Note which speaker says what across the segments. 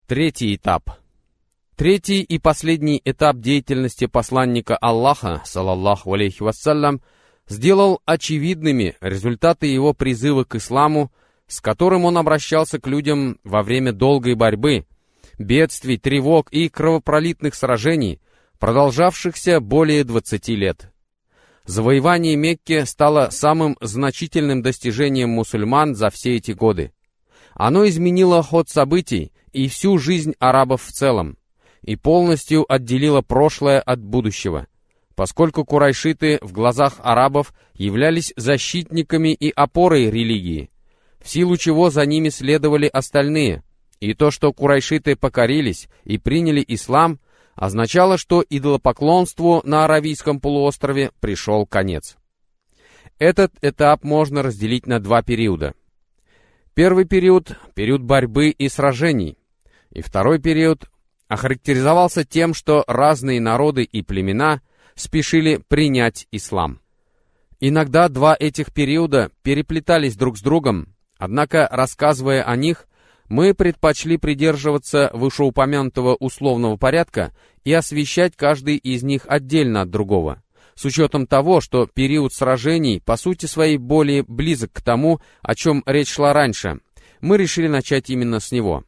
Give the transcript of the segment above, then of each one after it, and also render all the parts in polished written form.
Speaker 1: Третий этап. Третий и последний этап деятельности посланника Аллаха, салаллаху алейхи вассалям, сделал очевидными результаты его призыва к исламу, с которым он обращался к людям во время долгой борьбы, бедствий, тревог и кровопролитных сражений, продолжавшихся более 20 лет. Завоевание Мекки стало самым значительным достижением мусульман за все эти годы. Оно изменило ход событий и всю жизнь арабов в целом, и полностью отделило прошлое от будущего, поскольку курайшиты в глазах арабов являлись защитниками и опорой религии, в силу чего за ними следовали остальные, и то, что курайшиты покорились и приняли ислам, означало, что идолопоклонству на Аравийском полуострове пришел конец. Этот этап можно разделить на два периода. Первый период – период борьбы и сражений, и второй период охарактеризовался тем, что разные народы и племена спешили принять ислам. Иногда два этих периода переплетались друг с другом, однако, рассказывая о них, мы предпочли придерживаться вышеупомянутого условного порядка и освещать каждый из них отдельно от другого, с учетом того, что период сражений по сути своей более близок к тому, о чем речь шла раньше. Мы решили начать именно с него.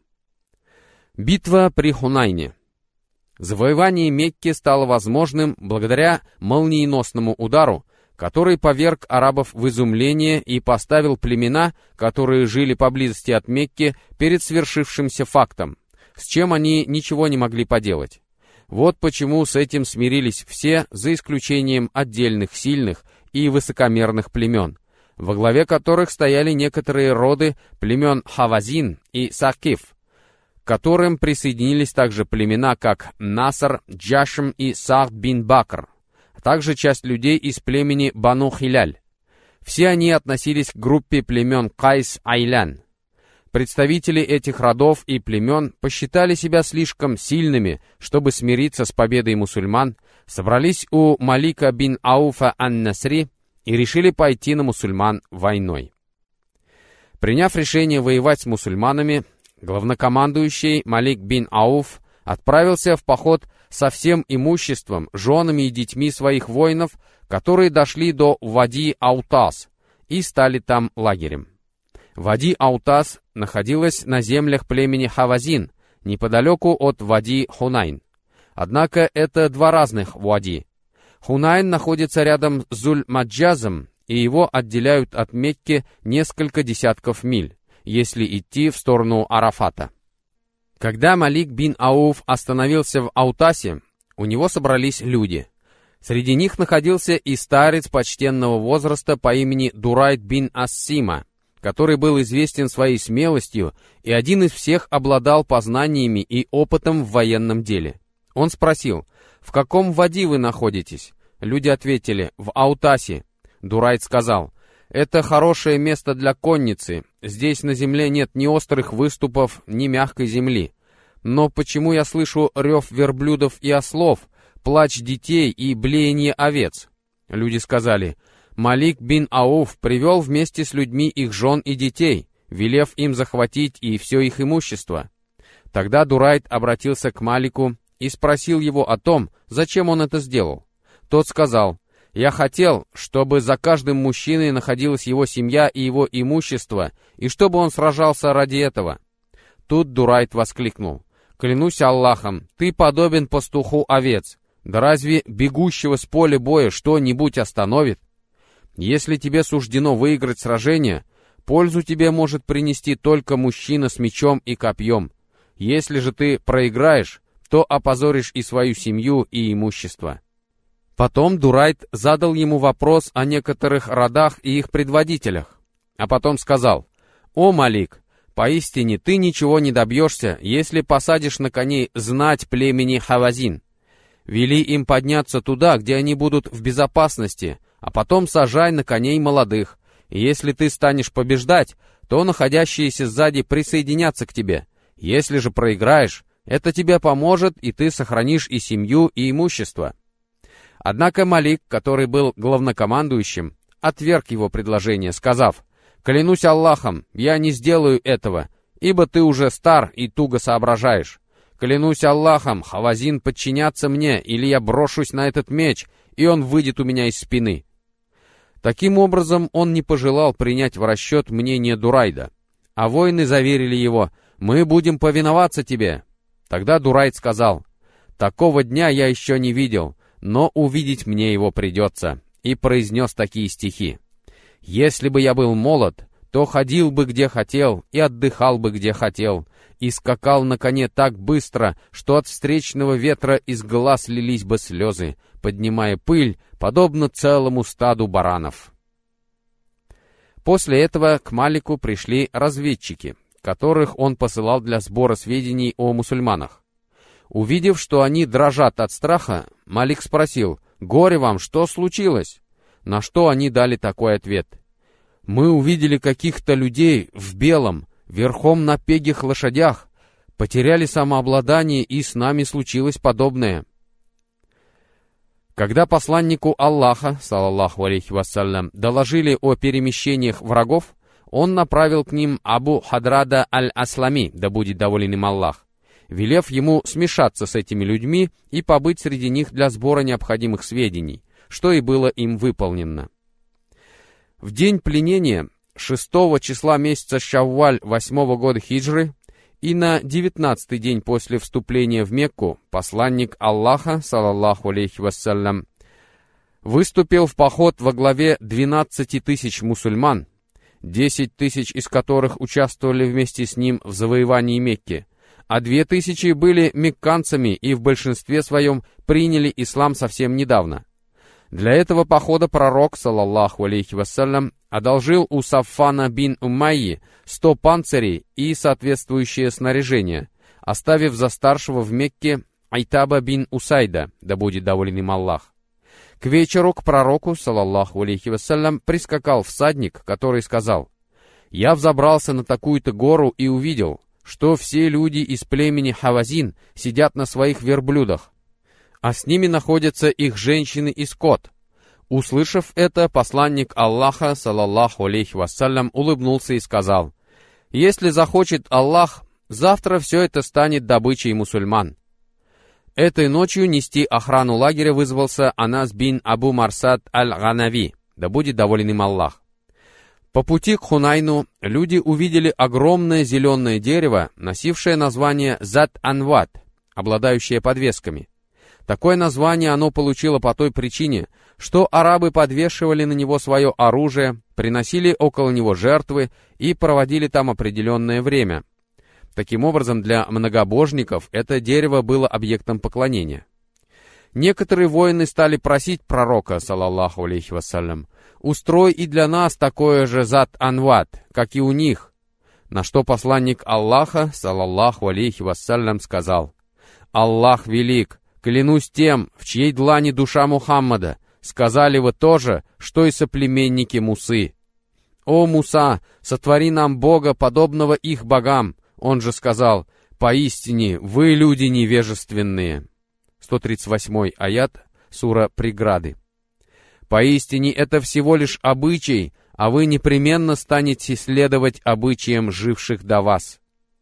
Speaker 1: Битва при Хунайне. Завоевание Мекки стало возможным благодаря молниеносному удару, который поверг арабов в изумление и поставил племена, которые жили поблизости от Мекки, перед свершившимся фактом, с чем они ничего не могли поделать. Вот почему с этим смирились все, за исключением отдельных сильных и высокомерных племен, во главе которых стояли некоторые роды племен Хавазин и Сакиф, к которым присоединились также племена, как Наср, Джашм и Саад бин Бакр, а также часть людей из племени Бану Хиляль. Все они относились к группе племен Кайс-Айлян. Представители этих родов и племен посчитали себя слишком сильными, чтобы смириться с победой мусульман, собрались у Малика бин Ауфа ан-Насри и решили пойти на мусульман войной. Приняв решение воевать с мусульманами, главнокомандующий Малик бин Ауф отправился в поход со всем имуществом, женами и детьми своих воинов, которые дошли до Вади Аутас и стали там лагерем. Вади Аутас находилась на землях племени Хавазин, неподалеку от Вади Хунайн. Однако это два разных Вади. Хунайн находится рядом с Зуль-Маджазом, и его отделяют от Мекки несколько десятков миль, если идти в сторону Арафата. Когда Малик бин Ауф остановился в Аутасе, у него собрались люди. Среди них находился и старец почтенного возраста по имени Дурайд бин Ассима, который был известен своей смелостью и один из всех обладал познаниями и опытом в военном деле. Он спросил: «В каком вади вы находитесь?» Люди ответили: «В Аутасе». Дурайд сказал: «Это хорошее место для конницы. Здесь на земле нет ни острых выступов, ни мягкой земли. Но почему я слышу рев верблюдов и ослов, плач детей и блеяние овец?» Люди сказали: «Малик бин Ауф привел вместе с людьми их жен и детей, велев им захватить и все их имущество». Тогда Дурайд обратился к Малику и спросил его о том, зачем он это сделал. Тот сказал: «Я хотел, чтобы за каждым мужчиной находилась его семья и его имущество, и чтобы он сражался ради этого». Тут Дурайд воскликнул: «Клянусь Аллахом, ты подобен пастуху овец. Да разве бегущего с поля боя что-нибудь остановит? Если тебе суждено выиграть сражение, пользу тебе может принести только мужчина с мечом и копьем. Если же ты проиграешь, то опозоришь и свою семью, и имущество». Потом Дурайд задал ему вопрос о некоторых родах и их предводителях, а потом сказал: «О, Малик, поистине ты ничего не добьешься, если посадишь на коней знать племени Хавазин. Вели им подняться туда, где они будут в безопасности, а потом сажай на коней молодых, и если ты станешь побеждать, то находящиеся сзади присоединятся к тебе. Если же проиграешь, это тебе поможет, и ты сохранишь и семью, и имущество». Однако Малик, который был главнокомандующим, отверг его предложение, сказав: «Клянусь Аллахом, я не сделаю этого, ибо ты уже стар и туго соображаешь. Клянусь Аллахом, Хавазин подчинятся мне, или я брошусь на этот меч, и он выйдет у меня из спины». Таким образом, он не пожелал принять в расчет мнение Дурайда. А воины заверили его: «Мы будем повиноваться тебе». Тогда Дурайд сказал: «Такого дня я еще не видел, но увидеть мне его придется», и произнес такие стихи: «Если бы я был молод, то ходил бы где хотел и отдыхал бы где хотел, и скакал на коне так быстро, что от встречного ветра из глаз лились бы слезы, поднимая пыль, подобно целому стаду баранов». После этого к Малику пришли разведчики, которых он посылал для сбора сведений о мусульманах. Увидев, что они дрожат от страха, Малик спросил: «Горе вам, что случилось?» На что они дали такой ответ: «Мы увидели каких-то людей в белом, верхом на пегих лошадях, потеряли самообладание, и с нами случилось подобное». Когда посланнику Аллаха, салаллаху алейхи вассалям, доложили о перемещениях врагов, он направил к ним Абу Хадрада аль-Аслами, да будет доволен им Аллах, велев ему смешаться с этими людьми и побыть среди них для сбора необходимых сведений, что и было им выполнено. В день пленения 6 числа месяца Шавваль 8 года хиджры и на 19-й день после вступления в Мекку посланник Аллаха, салаллаху алейхи вассалям, выступил в поход во главе 12 тысяч мусульман, 10 тысяч из которых участвовали вместе с ним в завоевании Мекки, а 2000 были мекканцами и в большинстве своем приняли ислам совсем недавно. Для этого похода пророк, салаллаху алейхи вассалям, одолжил у Саффана бин Умайи 100 панцирей и соответствующее снаряжение, оставив за старшего в Мекке Айтаба бин Усайда, да будет доволен им Аллах. К вечеру к пророку, салаллаху алейхи вассалям, прискакал всадник, который сказал: «Я взобрался на такую-то гору и увидел, что все люди из племени Хавазин сидят на своих верблюдах, а с ними находятся их женщины и скот». Услышав это, посланник Аллаха, салаллаху алейхи вассалям, улыбнулся и сказал: «Если захочет Аллах, завтра все это станет добычей мусульман». Этой ночью нести охрану лагеря вызвался Анас бин Абу Марсад аль-Ганави, да будет доволен им Аллах. По пути к Хунайну люди увидели огромное зеленое дерево, носившее название Зат-Анват, обладающее подвесками. Такое название оно получило по той причине, что арабы подвешивали на него свое оружие, приносили около него жертвы и проводили там определенное время. Таким образом, для многобожников это дерево было объектом поклонения. Некоторые воины стали просить пророка, салаллаху алейхи вассалям: «Устрой и для нас такое же Зат-Анват, как и у них». На что посланник Аллаха, салаллаху алейхи вассалям, сказал: «Аллах велик, клянусь тем, в чьей длани душа Мухаммада, сказали вы то же, что и соплеменники Мусы. О Муса, сотвори нам Бога, подобного их богам». Он же сказал: «Поистине, вы люди невежественные». 138 аят, сура Преграды. «Поистине, это всего лишь обычай, а вы непременно станете следовать обычаям живших до вас».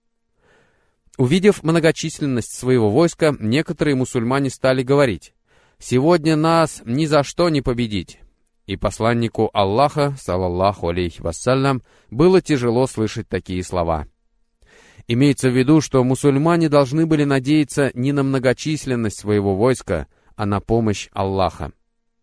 Speaker 1: Увидев многочисленность своего войска, некоторые мусульмане стали говорить: «Сегодня нас ни за что не победить». И посланнику Аллаха, салаллаху алейхи вассалям, было тяжело слышать такие слова. Имеется в виду, что мусульмане должны были надеяться не на многочисленность своего войска, а на помощь Аллаха.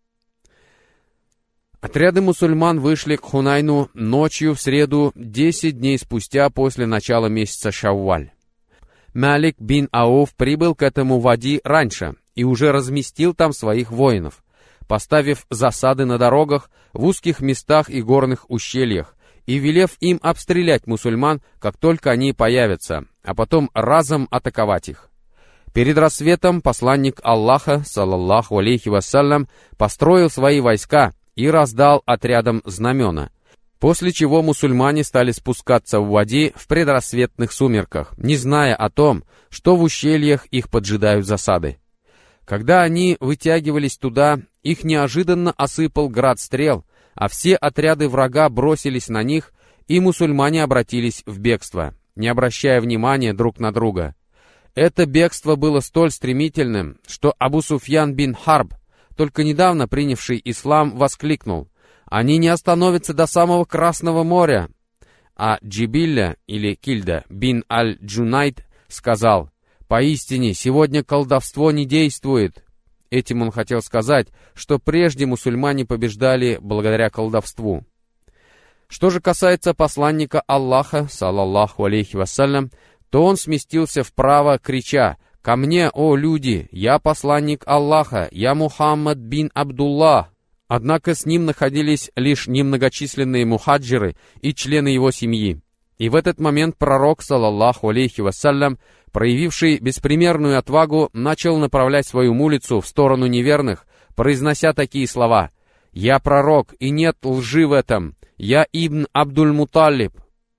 Speaker 1: Отряды мусульман вышли к Хунайну ночью в среду 10 дней спустя после начала месяца Шавваль. Малик бин Ауф прибыл к этому вади раньше и уже разместил там своих воинов, поставив засады на дорогах, в узких местах и горных ущельях, и велев им обстрелять мусульман, как только они появятся, а потом разом атаковать их. Перед рассветом посланник Аллаха, салаллаху алейхи вассалям, построил свои войска и раздал отрядам знамена, после чего мусульмане стали спускаться в вади в предрассветных сумерках, не зная о том, что в ущельях их поджидают засады. Когда они вытягивались туда, их неожиданно осыпал град стрел, а все отряды врага бросились на них, и мусульмане обратились в бегство. не обращая внимания друг на друга. Это бегство было столь стремительным, что Абу Суфьян бин Харб, только недавно принявший ислам, воскликнул: «Они не остановятся до самого Красного моря!» А Джибилля, или Кильда, бин Аль-Джунайд сказал: «Поистине, сегодня колдовство не действует». Этим он хотел сказать, что прежде мусульмане побеждали благодаря колдовству. Что же касается посланника Аллаха, салаллаху алейхи вассалям, то он сместился вправо, крича: «Ко мне, о люди! Я посланник Аллаха! Я Мухаммад бин Абдуллах!» Однако с ним находились лишь немногочисленные мухаджиры и члены его семьи. И в этот момент пророк, салаллаху алейхи вассалям, проявивший беспримерную отвагу, начал направлять свою мулицу в сторону неверных, произнося такие слова: «Я пророк, и нет лжи в этом! Я Ибн Абдуль-Муталиб!»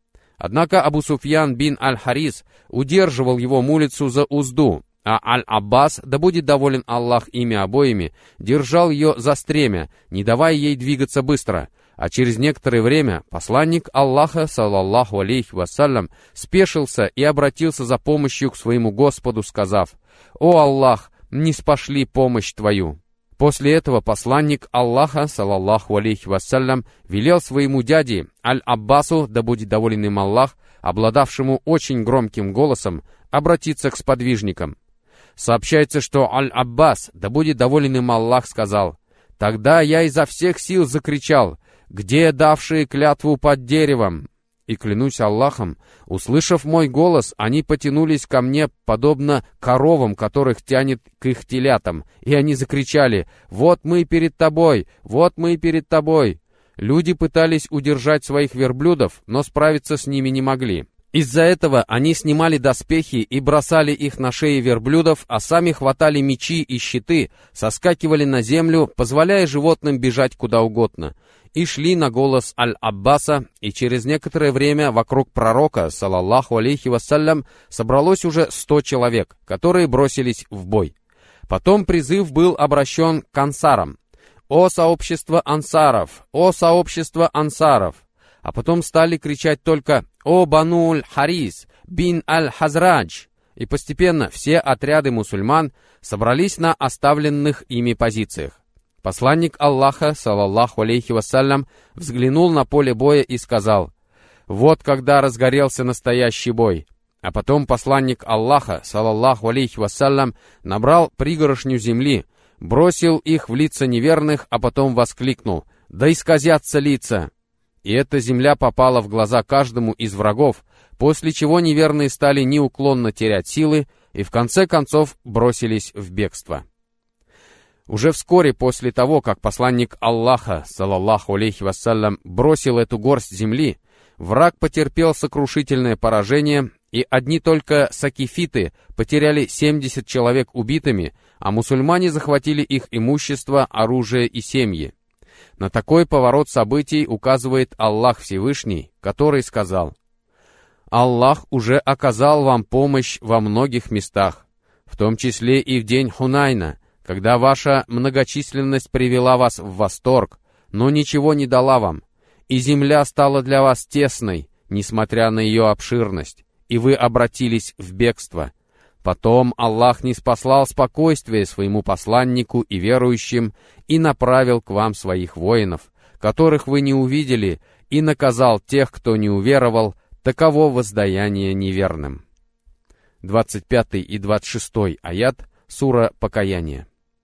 Speaker 1: Однако Абу Суфьян бин Аль-Харис удерживал его мулицу за узду, а Аль-Аббас, да будет доволен Аллах ими обоими, держал ее за стремя, не давая ей двигаться быстро. А через некоторое время посланник Аллаха, салаллаху алейхи вассалям, спешился и обратился за помощью к своему Господу, сказав: «О Аллах, ниспошли помощь Твою». После этого посланник Аллаха, салаллаху алейхи вассалям, велел своему дяде Аль-Аббасу, да будет доволен им Аллах, обладавшему очень громким голосом, обратиться к сподвижникам. Сообщается, что Аль-Аббас, да будет доволен им Аллах, сказал: «Тогда я изо всех сил закричал: где давшие клятву под деревом?» И клянусь Аллахом, услышав мой голос, они потянулись ко мне, подобно коровам, которых тянет к их телятам, и они закричали: «Вот мы перед тобой! Вот мы перед тобой!» Люди пытались удержать своих верблюдов, но справиться с ними не могли. Из-за этого они снимали доспехи и бросали их на шеи верблюдов, а сами хватали мечи и щиты, соскакивали на землю, позволяя животным бежать куда угодно, и шли на голос Аль-Аббаса, и через некоторое время вокруг пророка, салаллаху алейхи вассалям, собралось уже 100 человек, которые бросились в бой. Потом призыв был обращен к ансарам: «О сообщество ансаров! О сообщество ансаров!» А потом стали кричать только: «О Бануль Харис бин Аль-Хазрадж!» И постепенно все отряды мусульман собрались на оставленных ими позициях. Посланник Аллаха, салаллаху алейхи вассалям, взглянул на поле боя и сказал: «Вот когда разгорелся настоящий бой». А потом посланник Аллаха, салаллаху алейхи вассалям, набрал пригоршню земли, бросил их в лица неверных, а потом воскликнул: «Да исказятся лица!» И эта земля попала в глаза каждому из врагов, после чего неверные стали неуклонно терять силы и в конце концов бросились в бегство. Уже вскоре после того, как посланник Аллаха, салаллаху алейхи вассалям, бросил эту горсть земли, враг потерпел сокрушительное поражение, и одни только сакифиты потеряли 70 человек убитыми, а мусульмане захватили их имущество, оружие и семьи. На такой поворот событий указывает Аллах Всевышний, который сказал: «Аллах уже оказал вам помощь во многих местах, в том числе и в день Хунайна, когда ваша многочисленность привела вас в восторг, но ничего не дала вам, и земля стала для вас тесной, несмотря на ее обширность, и вы обратились в бегство. Потом Аллах ниспослал спокойствие своему посланнику и верующим и направил к вам своих воинов, которых вы не увидели, и наказал тех, кто не уверовал, таково воздаяние неверным». 25 и 26 аят, сура Покаяние.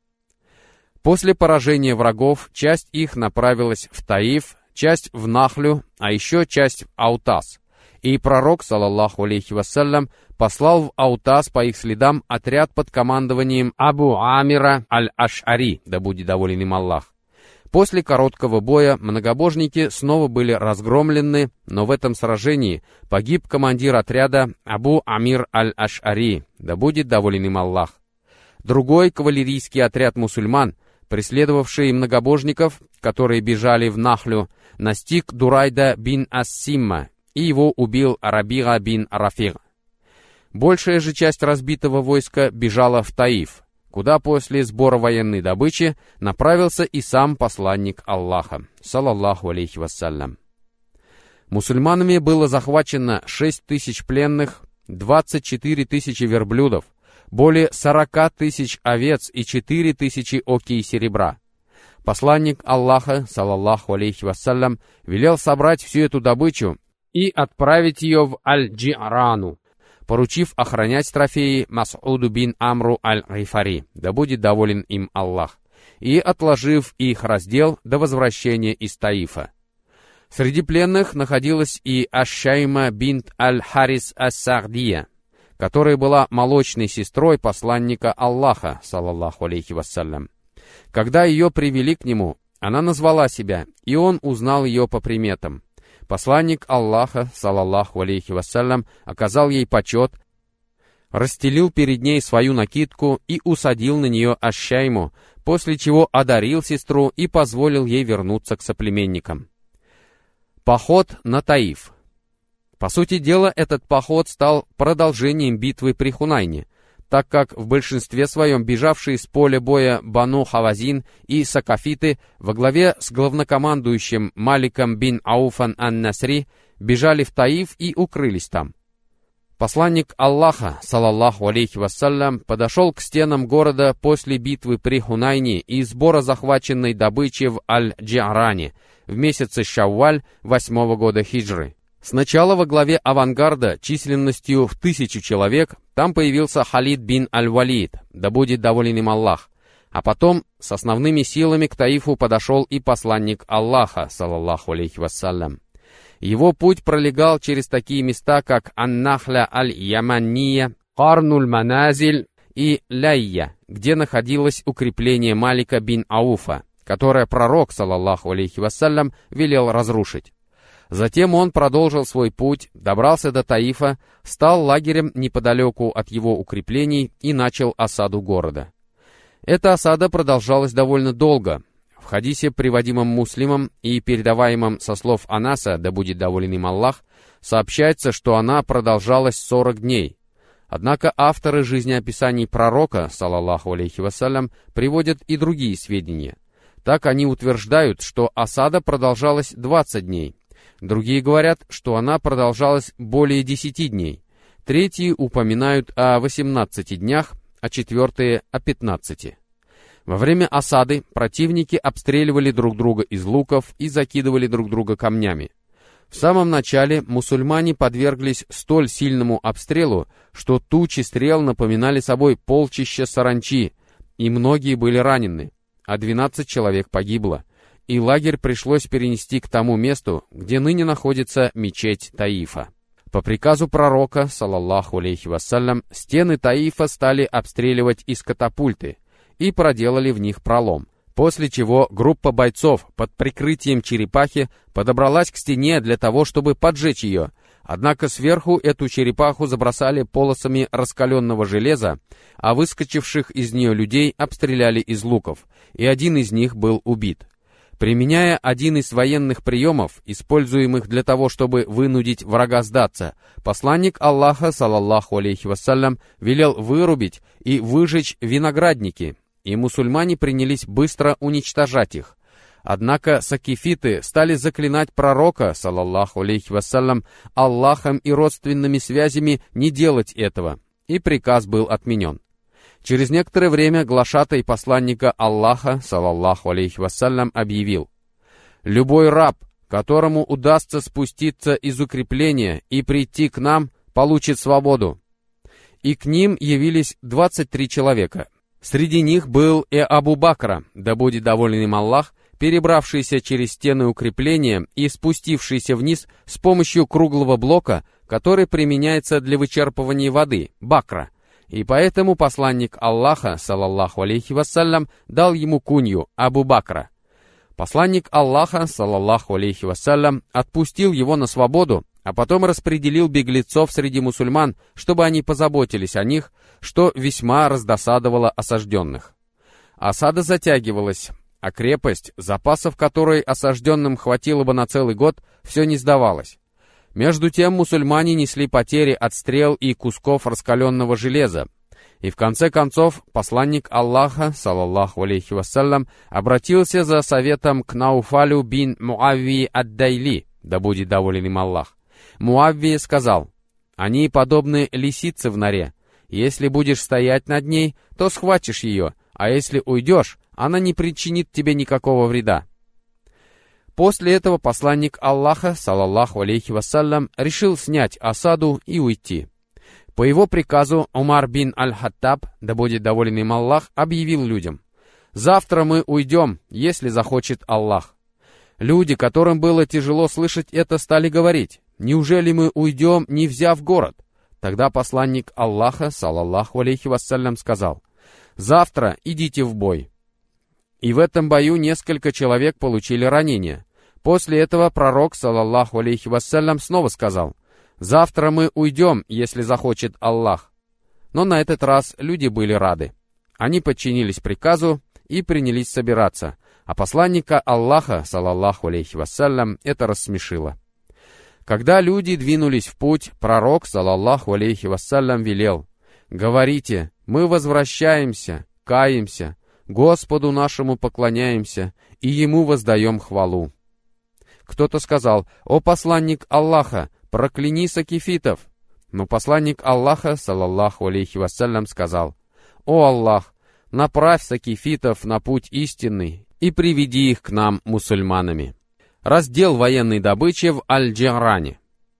Speaker 1: После поражения врагов часть их направилась в Таиф, часть в Нахлю, а еще часть в Аутас. И пророк, салаллаху алейхи вассалям, послал в Аутас по их следам отряд под командованием Абу Амира Аль-Аш'ари, да будет доволен им Аллах. После короткого боя многобожники снова были разгромлены, но в этом сражении погиб командир отряда Абу Амир Аль-Аш'ари, да будет доволен им Аллах. Другой кавалерийский отряд мусульман, преследовавший многобожников, которые бежали в Нахлю, настиг Дурайда бин Ас-Симма, и его убил Рабига бин Рафиг. Большая же часть разбитого войска бежала в Таиф, куда после сбора военной добычи направился и сам посланник Аллаха, салаллаху алейхи вассалям. Мусульманами было захвачено 6 тысяч пленных, 24 тысячи верблюдов, более 40 тысяч овец и 4 тысячи окий серебра. Посланник Аллаха, салаллаху алейхи вассалям, велел собрать всю эту добычу и отправить ее в Аль-Джи'рану, поручив охранять трофеи Мас'уду бин Амру аль-Гифари, да будет доволен им Аллах, и отложив их раздел до возвращения из Таифа. Среди пленных находилась и Аш-Шайма бинт аль-Харис ас-Сагдия, которая была молочной сестрой посланника Аллаха, салаллаху алейхи вассалям. Когда ее привели к нему, она назвала себя, и он узнал ее по приметам. Посланник Аллаха, салаллаху алейхи вассалям, оказал ей почет, расстелил перед ней свою накидку и усадил на нее Аш-Шайму, после чего одарил сестру и позволил ей вернуться к соплеменникам. Поход на Таиф. По сути дела, этот поход стал продолжением битвы при Хунайне, так как в большинстве своем бежавшие с поля боя Бану Хавазин и Сакафиты во главе с главнокомандующим Маликом бин Ауфан ан-Насри бежали в Таиф и укрылись там. Посланник Аллаха, салаллаху алейхи вассалям, подошел к стенам города после битвы при Хунайне и сбора захваченной добычи в Аль-Джи'ране в месяце Шавваль 8-го года хиджры. Сначала во главе авангарда численностью в 1000 человек там появился Халид бин аль-Валид, да будет доволен им Аллах, а потом с основными силами к Таифу подошел и посланник Аллаха, салаллаху алейхи вассалям. Его путь пролегал через такие места, как Ан-Нахля аль-Яманния, Карнуль-Маназиль и Ляйя, где находилось укрепление Малика бин Ауфа, которое пророк, салаллаху алейхи вассалям, велел разрушить. Затем он продолжил свой путь, добрался до Таифа, стал лагерем неподалеку от его укреплений и начал осаду города. Эта осада продолжалась довольно долго. В хадисе, приводимом Муслимом и передаваемом со слов Анаса, да будет доволен им Аллах, сообщается, что она продолжалась 40 дней. Однако авторы жизнеописаний пророка, салаллаху алейхи вассалям, приводят и другие сведения. Так они утверждают, что осада продолжалась 20 дней. Другие говорят, что она продолжалась более 10 дней. Третьи упоминают о 18 днях, а четвертые о 15. Во время осады противники обстреливали друг друга из луков и закидывали друг друга камнями. В самом начале мусульмане подверглись столь сильному обстрелу, что тучи стрел напоминали собой полчища саранчи, и многие были ранены, а 12 человек погибло, и лагерь пришлось перенести к тому месту, где ныне находится мечеть Таифа. По приказу пророка, салаллаху алейхи вассалям, стены Таифа стали обстреливать из катапульты и проделали в них пролом, после чего группа бойцов под прикрытием черепахи подобралась к стене для того, чтобы поджечь ее, однако сверху эту черепаху забросали полосами раскаленного железа, а выскочивших из нее людей обстреляли из луков, и один из них был убит. Применяя один из военных приемов, используемых для того, чтобы вынудить врага сдаться, посланник Аллаха, салаллаху алейхи вассалям, велел вырубить и выжечь виноградники, и мусульмане принялись быстро уничтожать их. Однако сакифиты стали заклинать пророка, салаллаху алейхи вассалям, Аллахом и родственными связями не делать этого, и приказ был отменен. Через некоторое время глашатай посланника Аллаха, салаллаху алейхи вассалям, объявил: «Любой раб, которому удастся спуститься из укрепления и прийти к нам, получит свободу». И к ним явились 23 человека. Среди них был и Абу Бакра, да будет доволен им Аллах, перебравшийся через стены укрепления и спустившийся вниз с помощью круглого блока, который применяется для вычерпывания воды, бакра. И поэтому посланник Аллаха, салаллаху алейхи вассалям, дал ему кунью Абу Бакра. Посланник Аллаха, салаллаху алейхи вассалям, отпустил его на свободу, а потом распределил беглецов среди мусульман, чтобы они позаботились о них, что весьма раздосадовало осажденных. Осада затягивалась, а крепость, запасов которой осажденным хватило бы на целый год, все не сдавалась. Между тем мусульмане несли потери от стрел и кусков раскаленного железа, и в конце концов посланник Аллаха, салаллаху алейхи вассалям, обратился за советом к Науфалю бин Муавии ад-Дайли, да будет доволен им Аллах. Муаввия сказал: «Они подобны лисице в норе. Если будешь стоять над ней, то схватишь ее, а если уйдешь, она не причинит тебе никакого вреда». После этого посланник Аллаха, салаллаху алейхи вассалям, решил снять осаду и уйти. По его приказу Умар бин аль-Хаттаб, да будет доволен им Аллах, объявил людям: «Завтра мы уйдем, если захочет Аллах». Люди, которым было тяжело слышать это, стали говорить: «Неужели мы уйдем, не взяв город?» Тогда посланник Аллаха, салаллаху алейхи вассалям, сказал: «Завтра идите в бой». И в этом бою несколько человек получили ранения. После этого пророк, салаллаху алейхи вассалям, снова сказал: «Завтра мы уйдем, если захочет Аллах». Но на этот раз люди были рады. Они подчинились приказу и принялись собираться, а посланника Аллаха, салаллаху алейхи вассалям, это рассмешило. Когда люди двинулись в путь, пророк, салаллаху алейхи вассалям, велел: «Говорите, мы возвращаемся, каемся, Господу нашему поклоняемся и Ему воздаем хвалу». Кто-то сказал: «О посланник Аллаха, прокляни сакифитов». Но посланник Аллаха, салаллаху алейхи вассалям, сказал: «О Аллах, направь сакифитов на путь истинный и приведи их к нам мусульманами». Раздел военной добычи в Аль-Джаране.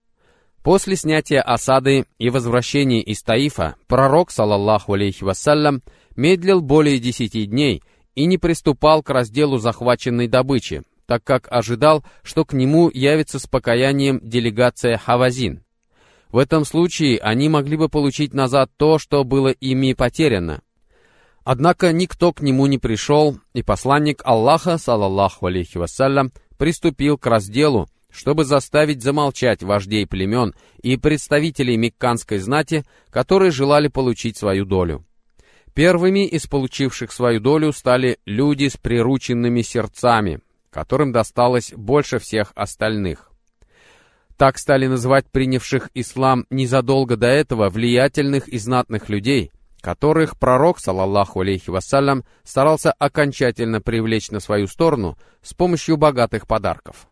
Speaker 1: После снятия осады и возвращения из Таифа, пророк, салаллаху алейхи вассалям, медлил более 10 дней и не приступал к разделу захваченной добычи, так как ожидал, что к нему явится с покаянием делегация Хавазин. В этом случае они могли бы получить назад то, что было ими потеряно. Однако никто к нему не пришел, и посланник Аллаха, салаллаху алейхи вассалям, приступил к разделу, чтобы заставить замолчать вождей племен и представителей мекканской знати, которые желали получить свою долю. Первыми из получивших свою долю стали люди с прирученными сердцами, которым досталось больше всех остальных. Так стали называть принявших ислам незадолго до этого влиятельных и знатных людей, которых пророк, салаллаху алейхи вассалям, старался окончательно привлечь на свою сторону с помощью богатых подарков.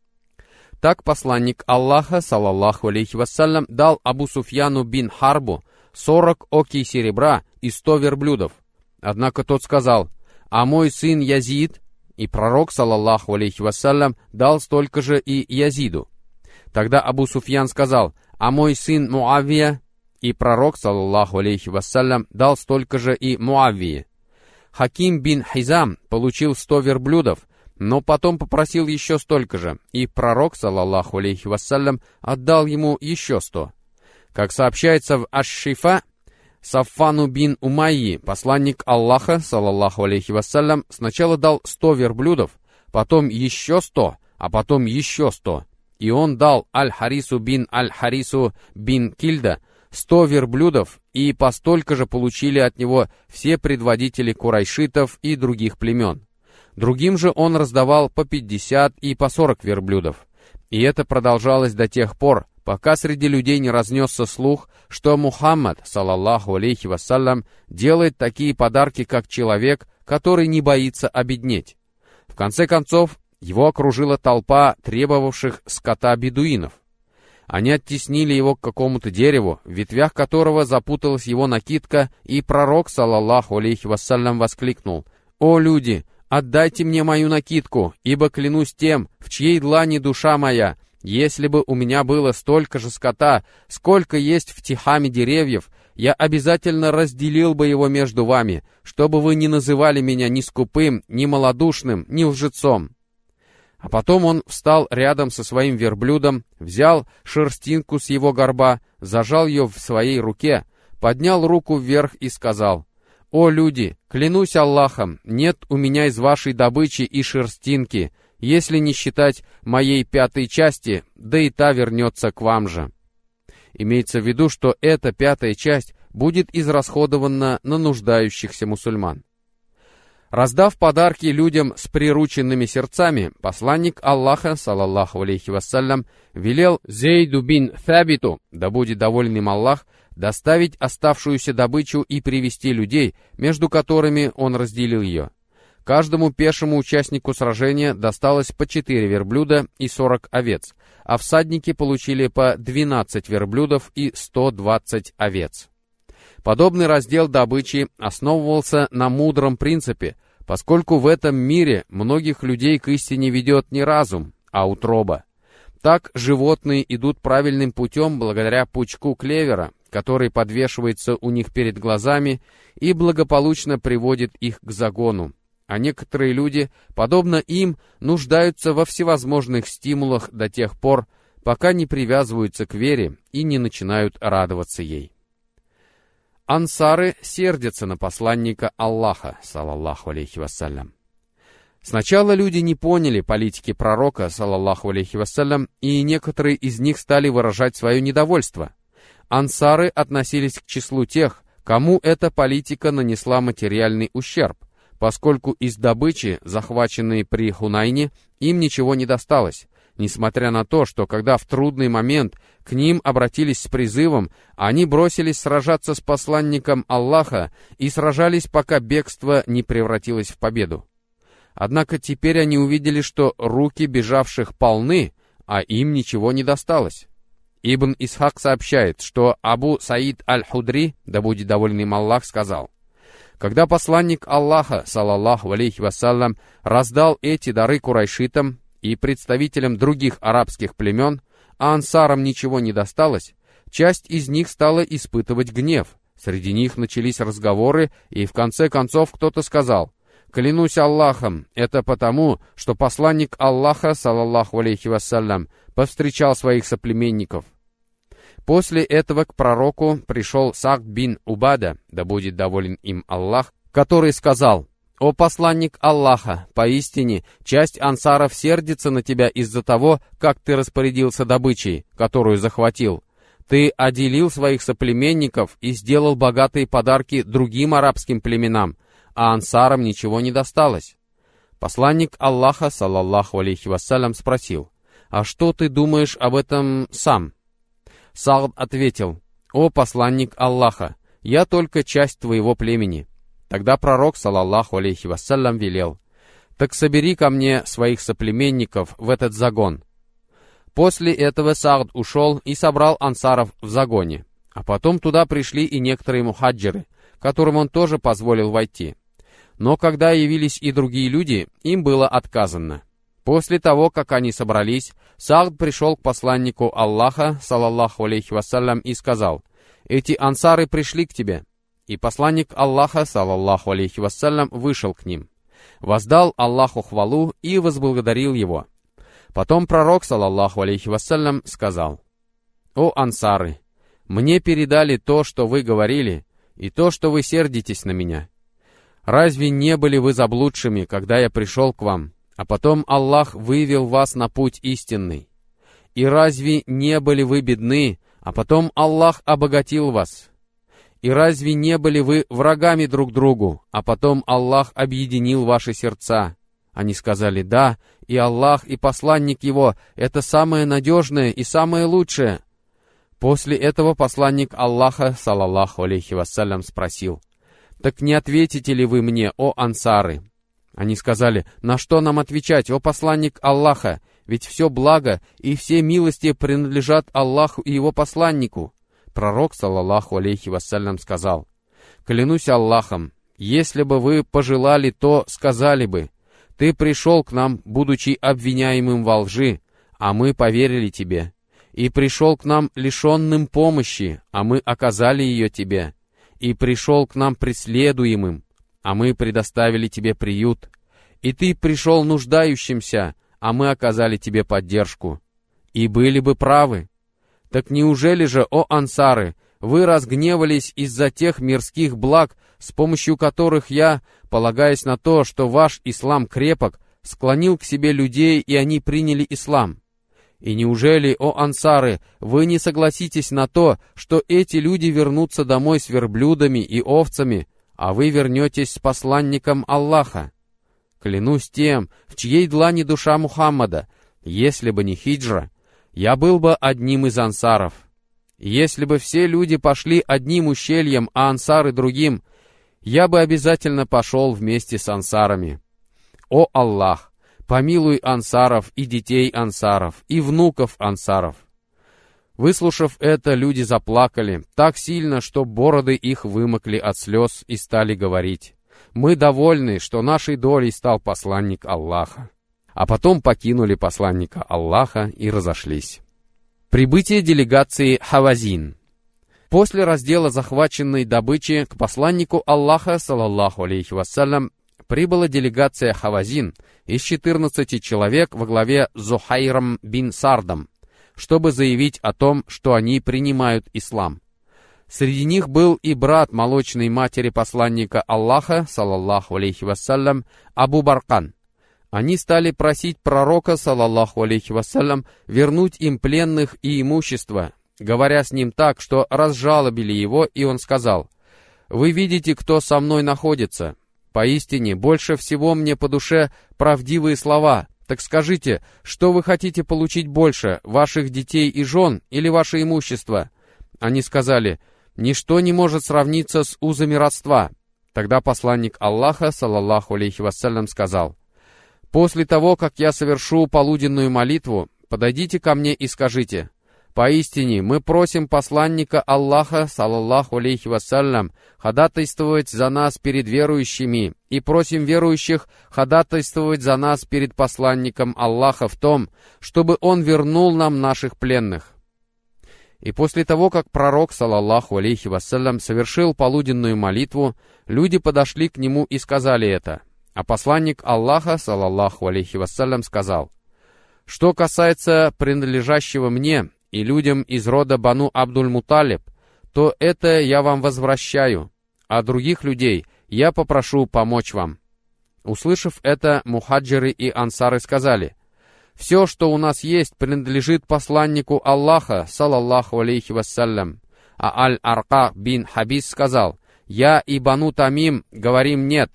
Speaker 1: Так посланник Аллаха, салаллаху алейхи вассалям, дал Абу Суфьяну бин Харбу 40 окий серебра и 100 верблюдов. Однако тот сказал: «А мой сын Язид», и пророк, салаллаху алейхи вассалям, дал столько же и Язиду. Тогда Абу Суфьян сказал: «А мой сын Муавия», и пророк, саллаллаху алейхи вассалям, дал столько же и Муавии. Хаким бин Хизам получил 100 верблюдов, но потом попросил еще столько же, и пророк, саллаллаху алейхи вассалям, отдал ему еще 100. Как сообщается в Аш-Шифа, Саффану бин Умайи, посланник Аллаха, саллаллаху алейхи вассалям, сначала дал 100 верблюдов, потом еще 100, а потом еще 100. И он дал Аль-Харису бин Кильда 100 верблюдов, и по столько же получили от него все предводители курайшитов и других племен. Другим же он раздавал по 50 и по 40 верблюдов. И это продолжалось до тех пор, пока среди людей не разнесся слух, что Мухаммад, салаллаху алейхи вассалям, делает такие подарки, как человек, который не боится обеднеть. В конце концов, его окружила толпа требовавших скота бедуинов. Они оттеснили его к какому-то дереву, в ветвях которого запуталась его накидка, и пророк, салаллаху алейхи вассалям, воскликнул: «О люди, отдайте мне мою накидку, ибо клянусь тем, в чьей длани душа моя, если бы у меня было столько же скота, сколько есть в тихаме деревьев, я обязательно разделил бы его между вами, чтобы вы не называли меня ни скупым, ни малодушным, ни лжецом». А потом он встал рядом со своим верблюдом, взял шерстинку с его горба, зажал ее в своей руке, поднял руку вверх и сказал: «О люди, клянусь Аллахом, нет у меня из вашей добычи и шерстинки, если не считать моей 5-й части, да и та вернется к вам же». Имеется в виду, что эта 5-я часть будет израсходована на нуждающихся мусульман. Раздав подарки людям с прирученными сердцами, посланник Аллаха, салаллаху алейхи вассалям, велел Зейду бин Фабиту, да будет доволен им Аллах, доставить оставшуюся добычу и привести людей, между которыми он разделил ее. Каждому пешему участнику сражения досталось по 4 верблюда и 40 овец, а всадники получили по 12 верблюдов и 120 овец. Подобный раздел добычи основывался на мудром принципе, поскольку в этом мире многих людей к истине ведет не разум, а утроба. Так животные идут правильным путем благодаря пучку клевера, который подвешивается у них перед глазами и благополучно приводит их к загону. А некоторые люди, подобно им, нуждаются во всевозможных стимулах до тех пор, пока не привязываются к вере и не начинают радоваться ей. Ансары сердятся на посланника Аллаха, салаллаху алейхи вассалям. Сначала люди не поняли политики пророка, салаллаху алейхи вассалям, и некоторые из них стали выражать свое недовольство. Ансары относились к числу тех, кому эта политика нанесла материальный ущерб, поскольку из добычи, захваченной при Хунайне, им ничего не досталось, несмотря на то, что когда в трудный момент к ним обратились с призывом, они бросились сражаться с посланником Аллаха и сражались, пока бегство не превратилось в победу. Однако теперь они увидели, что руки бежавших полны, а им ничего не досталось. Ибн Исхак сообщает, что Абу Саид аль-Худри, да будет доволен им Аллах, сказал: когда посланник Аллаха, салаллаху алейхи вассалям, раздал эти дары курайшитам и представителям других арабских племен, а ансарам ничего не досталось, часть из них стала испытывать гнев. Среди них начались разговоры, и в конце концов кто-то сказал: «Клянусь Аллахом, это потому, что посланник Аллаха, салаллаху алейхи вассалям, повстречал своих соплеменников». После этого к пророку пришел Саад бин Убада, да будет доволен им Аллах, который сказал: «О посланник Аллаха, поистине, часть ансаров сердится на тебя из-за того, как ты распорядился добычей, которую захватил. Ты отделил своих соплеменников и сделал богатые подарки другим арабским племенам, а ансарам ничего не досталось». Посланник Аллаха, салаллаху алейхи вассалям, спросил: «А что ты думаешь об этом сам?» Саад ответил: «О посланник Аллаха, я только часть твоего племени». Тогда пророк, салаллаху алейхи вассалям, велел: «Так собери ко мне своих соплеменников в этот загон». После этого Саад ушел и собрал ансаров в загоне, а потом туда пришли и некоторые мухаджиры, которым он тоже позволил войти. Но когда явились и другие люди, им было отказано. После того, как они собрались, Саад пришел к посланнику Аллаха, салаллаху алейхи вассалям, и сказал: «Эти ансары пришли к тебе». И посланник Аллаха, салаллаху алейхи вассалям, вышел к ним, воздал Аллаху хвалу и возблагодарил его. Потом пророк, салаллаху алейхи вассалям, сказал: «О ансары, мне передали то, что вы говорили, и то, что вы сердитесь на меня. Разве не были вы заблудшими, когда я пришел к вам, а потом Аллах вывел вас на путь истинный? И разве не были вы бедны, а потом Аллах обогатил вас? И разве не были вы врагами друг другу, а потом Аллах объединил ваши сердца?» Они сказали: «Да, и Аллах, и посланник его — это самое надежное и самое лучшее». После этого посланник Аллаха, салаллаху алейхи вассалям, спросил: «Так не ответите ли вы мне, о ансары?» Они сказали: «На что нам отвечать, о посланник Аллаха? Ведь все благо и все милости принадлежат Аллаху и его посланнику». Пророк, салаллаху алейхи вассалям, сказал: «Клянусь Аллахом, если бы вы пожелали, то сказали бы: ты пришел к нам, будучи обвиняемым во лжи, а мы поверили тебе, и пришел к нам лишенным помощи, а мы оказали ее тебе, и пришел к нам преследуемым, а мы предоставили тебе приют, и ты пришел нуждающимся, а мы оказали тебе поддержку, и были бы правы. Так неужели же, о ансары, вы разгневались из-за тех мирских благ, с помощью которых я, полагаясь на то, что ваш ислам крепок, склонил к себе людей, и они приняли ислам? И неужели, о ансары, вы не согласитесь на то, что эти люди вернутся домой с верблюдами и овцами, а вы вернетесь с посланником Аллаха? Клянусь тем, в чьей длани душа Мухаммада, если бы не хиджра, я был бы одним из ансаров. Если бы все люди пошли одним ущельем, а ансары другим, я бы обязательно пошел вместе с ансарами. «О Аллах, помилуй ансаров и детей ансаров, и внуков ансаров». Выслушав это, люди заплакали так сильно, что бороды их вымокли от слез и стали говорить: «Мы довольны, что нашей долей стал посланник Аллаха». А потом покинули посланника Аллаха и разошлись. Прибытие делегации Хавазин. После раздела захваченной добычи к посланнику Аллаха, салаллаху алейхи вассалям, прибыла делегация Хавазин из 14 человек во главе с Зухайром бин Сардом, чтобы заявить о том, что они принимают ислам. Среди них был и брат молочной матери посланника Аллаха, салаллаху алейхи вассалям, Абу Баркан. Они стали просить пророка, салаллаху алейхи вассалям, вернуть им пленных и имущество, говоря с ним так, что разжалобили его, и он сказал: «Вы видите, кто со мной находится. Поистине, больше всего мне по душе правдивые слова. Так скажите, что вы хотите получить больше, ваших детей и жен или ваше имущество?» Они сказали: «Ничто не может сравниться с узами родства». Тогда посланник Аллаха, салаллаху алейхи вассалям, сказал: «После того, как я совершу полуденную молитву, подойдите ко мне и скажите: поистине мы просим посланника Аллаха, салаллаху алейхи вассалям, ходатайствовать за нас перед верующими, и просим верующих ходатайствовать за нас перед посланником Аллаха в том, чтобы он вернул нам наших пленных». И после того, как пророк, салаллаху алейхи вассалям, совершил полуденную молитву, люди подошли к нему и сказали это. А посланник Аллаха, салаллаху алейхи вассалям, сказал: «Что касается принадлежащего мне и людям из рода Бану Абдуль-Муталиб, то это я вам возвращаю, а других людей я попрошу помочь вам». Услышав это, мухаджиры и ансары сказали: «Все, что у нас есть, принадлежит посланнику Аллаха, салаллаху алейхи вассалям». А Аль-Арка бин Хабис сказал: «Я и Бану Тамим говорим нет».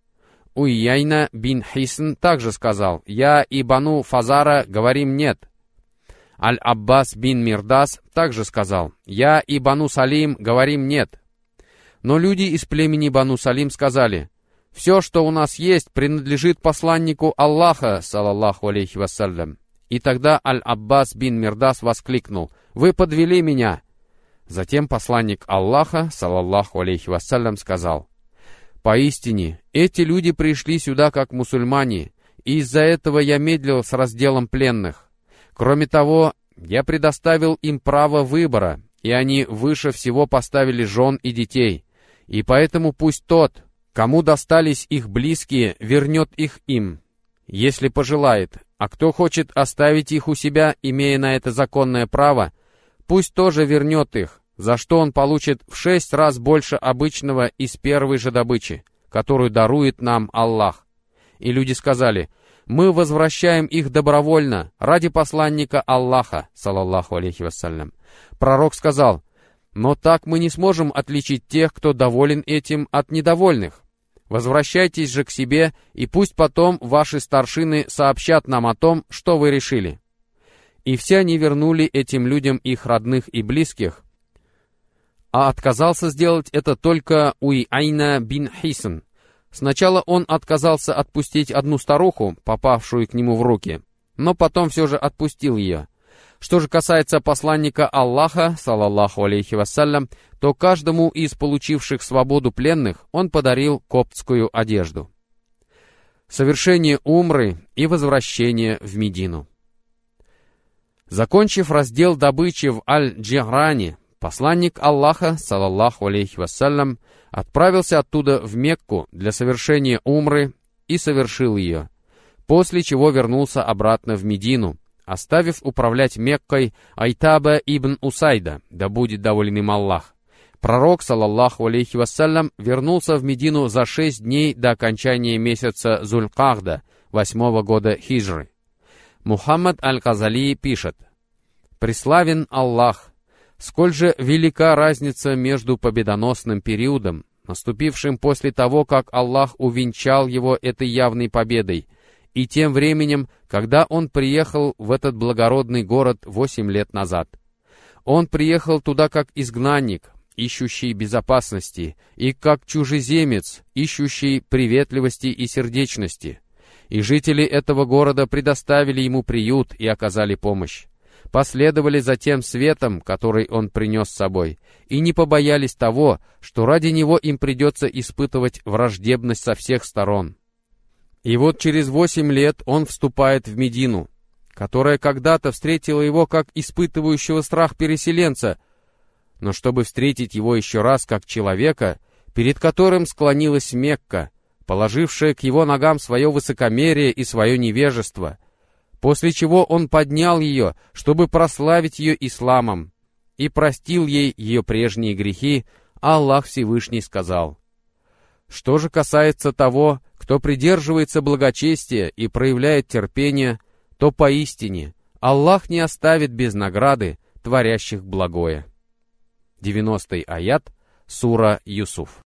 Speaker 1: Уйяйна бин Хисн также сказал: «Я и Бану Фазара говорим нет». Аль-Аббас бин Мирдас также сказал: «Я и Бану Салим говорим нет». Но люди из племени Бану Салим сказали: «Все, что у нас есть, принадлежит посланнику Аллаха, салаллаху алейхи вассалям». И тогда Аль-Аббас бин Мирдас воскликнул: «Вы подвели меня!» Затем посланник Аллаха, салаллаху алейхи вассалям, сказал: «Поистине, эти люди пришли сюда как мусульмане, и из-за этого я медлил с разделом пленных. Кроме того, я предоставил им право выбора, и они выше всего поставили жен и детей. И поэтому пусть тот, кому достались их близкие, вернет их им, если пожелает, а кто хочет оставить их у себя, имея на это законное право, пусть тоже вернет их, за что он получит в 6 раз больше обычного из первой же добычи, которую дарует нам Аллах». И люди сказали: «Мы возвращаем их добровольно, ради посланника Аллаха, салаллаху алейхи вассалям». Пророк сказал: «Но так мы не сможем отличить тех, кто доволен этим, от недовольных. Возвращайтесь же к себе, и пусть потом ваши старшины сообщат нам о том, что вы решили». И все они вернули этим людям их родных и близких, а отказался сделать это только Уйайна бин Хисн. Сначала он отказался отпустить одну старуху, попавшую к нему в руки, но потом все же отпустил ее. Что же касается посланника Аллаха, салаллаху алейхи вассалям, то каждому из получивших свободу пленных он подарил коптскую одежду. Совершение умры и возвращение в Медину. Закончив раздел добычи в Аль-Джихране, посланник Аллаха, салаллаху алейхи вассалям, отправился оттуда в Мекку для совершения умры и совершил ее, после чего вернулся обратно в Медину, оставив управлять Меккой Айтаба ибн Усайда, да будет доволен им Аллах. Пророк, салаллаху алейхи вассалям, вернулся в Медину за 6 дней до окончания месяца Зуль-Ка'да, 8-го года хиджры. Мухаммад аль-Газали пишет: «Преславен Аллах! Сколь же велика разница между победоносным периодом, наступившим после того, как Аллах увенчал его этой явной победой, и тем временем, когда он приехал в этот благородный город 8 лет назад. Он приехал туда как изгнанник, ищущий безопасности, и как чужеземец, ищущий приветливости и сердечности. И жители этого города предоставили ему приют и оказали помощь. Последовали за тем светом, который он принес с собой, и не побоялись того, что ради него им придется испытывать враждебность со всех сторон. И вот через 8 лет он вступает в Медину, которая когда-то встретила его как испытывающего страх переселенца, но чтобы встретить его еще раз как человека, перед которым склонилась Мекка, положившая к его ногам свое высокомерие и свое невежество, после чего он поднял ее, чтобы прославить ее исламом, и простил ей ее прежние грехи, а Аллах Всевышний сказал: «Что же касается того, кто придерживается благочестия и проявляет терпение, то поистине Аллах не оставит без награды творящих благое». 90-й аят, сура Юсуф.